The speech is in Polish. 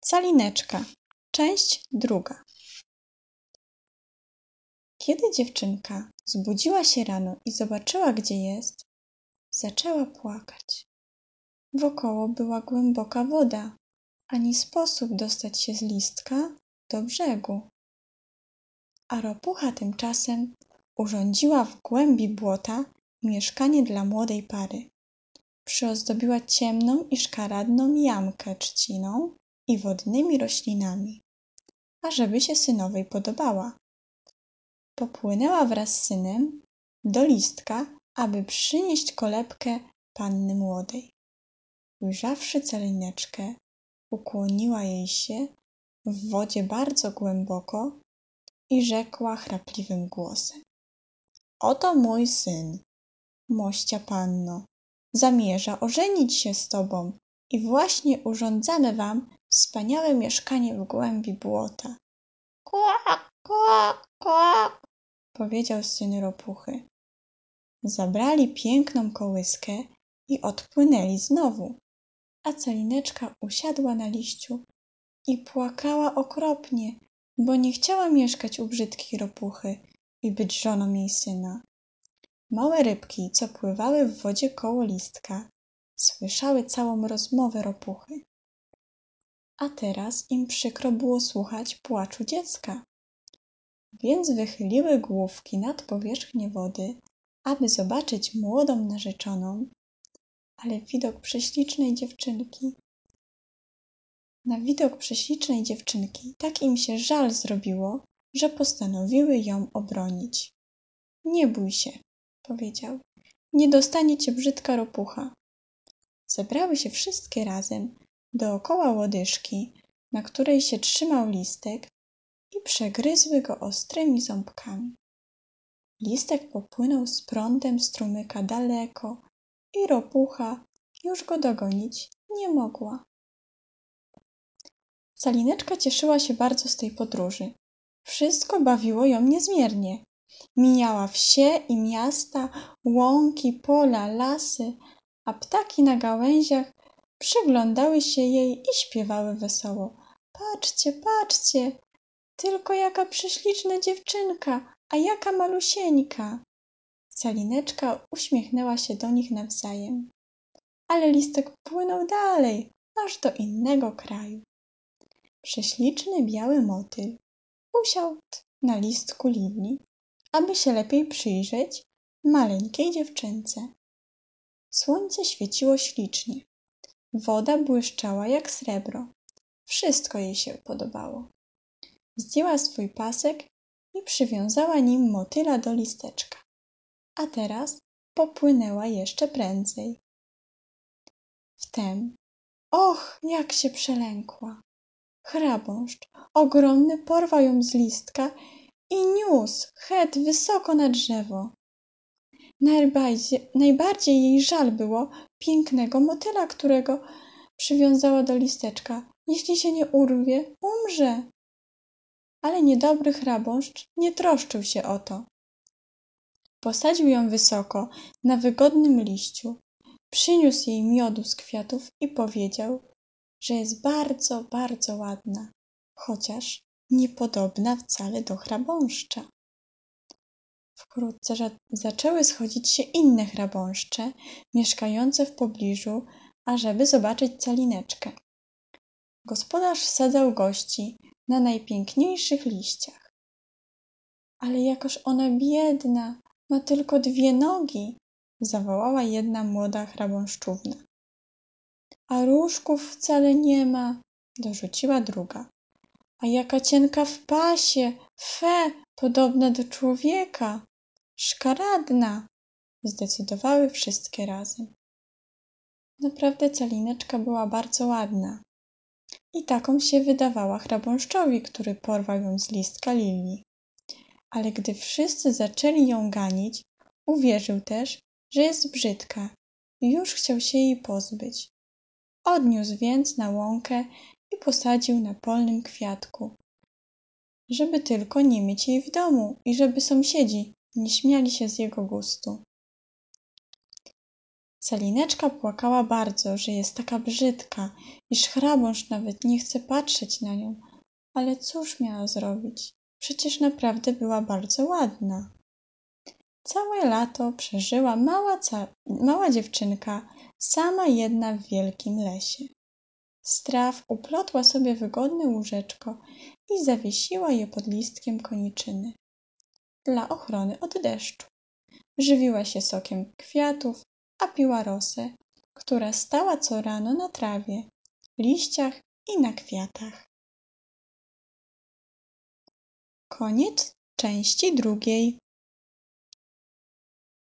Calineczka, część druga. Kiedy dziewczynka zbudziła się rano i zobaczyła, gdzie jest, zaczęła płakać. Wokoło była głęboka woda, ani sposób dostać się z listka do brzegu. A ropucha tymczasem urządziła w głębi błota mieszkanie dla młodej pary. Przyozdobiła ciemną i szkaradną jamkę trzciną i wodnymi roślinami, ażeby się synowej podobała. Popłynęła wraz z synem do listka, aby przynieść kolebkę panny młodej. Ujrzawszy Calineczkę, ukłoniła jej się w wodzie bardzo głęboko i rzekła chrapliwym głosem: Oto mój syn, mościa panno, zamierza ożenić się z tobą i właśnie urządzamy wam wspaniałe mieszkanie w głębi błota. Kła, kła, kła, powiedział syn ropuchy. Zabrali piękną kołyskę i odpłynęli znowu, a Calineczka usiadła na liściu i płakała okropnie, bo nie chciała mieszkać u brzydkiej ropuchy i być żoną jej syna. Małe rybki, co pływały w wodzie koło listka, słyszały całą rozmowę ropuchy. A teraz im przykro było słuchać płaczu dziecka. Więc wychyliły główki nad powierzchnię wody, aby zobaczyć młodą narzeczoną, ale na widok prześlicznej dziewczynki tak im się żal zrobiło, że postanowiły ją obronić. Nie bój się, powiedział, nie dostanie cię brzydka ropucha. Zebrały się wszystkie razem dookoła łodyżki, na której się trzymał listek, i przegryzły go ostrymi ząbkami. Listek popłynął z prądem strumyka daleko i ropucha już go dogonić nie mogła. Calineczka cieszyła się bardzo z tej podróży. Wszystko bawiło ją niezmiernie. Mijała wsie i miasta, łąki, pola, lasy, a ptaki na gałęziach przyglądały się jej i śpiewały wesoło. Patrzcie, patrzcie, tylko jaka prześliczna dziewczynka, a jaka malusieńka. Calineczka uśmiechnęła się do nich nawzajem. Ale listek płynął dalej, aż do innego kraju. Prześliczny biały motyl usiadł na listku lilii, aby się lepiej przyjrzeć maleńkiej dziewczynce. Słońce świeciło ślicznie. Woda błyszczała jak srebro. Wszystko jej się podobało. Zdjęła swój pasek i przywiązała nim motyla do listeczka. A teraz popłynęła jeszcze prędzej. Wtem, och, jak się przelękła! Chrabąszcz ogromny porwał ją z listka i niósł het wysoko na drzewo. Najbardziej jej żal było pięknego motyla, którego przywiązała do listeczka. Jeśli się nie urwie, umrze. Ale niedobry chrabąszcz nie troszczył się o to. Posadził ją wysoko, na wygodnym liściu, przyniósł jej miodu z kwiatów i powiedział, że jest bardzo, bardzo ładna, chociaż niepodobna wcale do chrabąszcza. Wkrótce zaczęły schodzić się inne chrabąszcze, mieszkające w pobliżu, ażeby zobaczyć Calineczkę. Gospodarz sadzał gości na najpiękniejszych liściach. Ale jakoż ona biedna, ma tylko 2 nogi, zawołała jedna młoda chrabąszczówna. A różków wcale nie ma, dorzuciła druga. A jaka cienka w pasie, fe, podobna do człowieka, szkaradna, zdecydowały wszystkie razem. Naprawdę Calineczka była bardzo ładna i taką się wydawała chrabąszczowi, który porwał ją z listka lilii. Ale gdy wszyscy zaczęli ją ganić, uwierzył też, że jest brzydka i już chciał się jej pozbyć. Odniósł więc na łąkę i posadził na polnym kwiatku, żeby tylko nie mieć jej w domu i żeby sąsiedzi nie śmiali się z jego gustu. Salineczka płakała bardzo, że jest taka brzydka, iż hrabąszcz nawet nie chce patrzeć na nią. Ale cóż miała zrobić? Przecież naprawdę była bardzo ładna. Całe lato przeżyła mała dziewczynka, sama jedna w wielkim lesie. Z traw uplotła sobie wygodne łóżeczko i zawiesiła je pod listkiem koniczyny dla ochrony od deszczu. Żywiła się sokiem kwiatów, a piła rosę, która stała co rano na trawie, liściach i na kwiatach. Koniec części drugiej.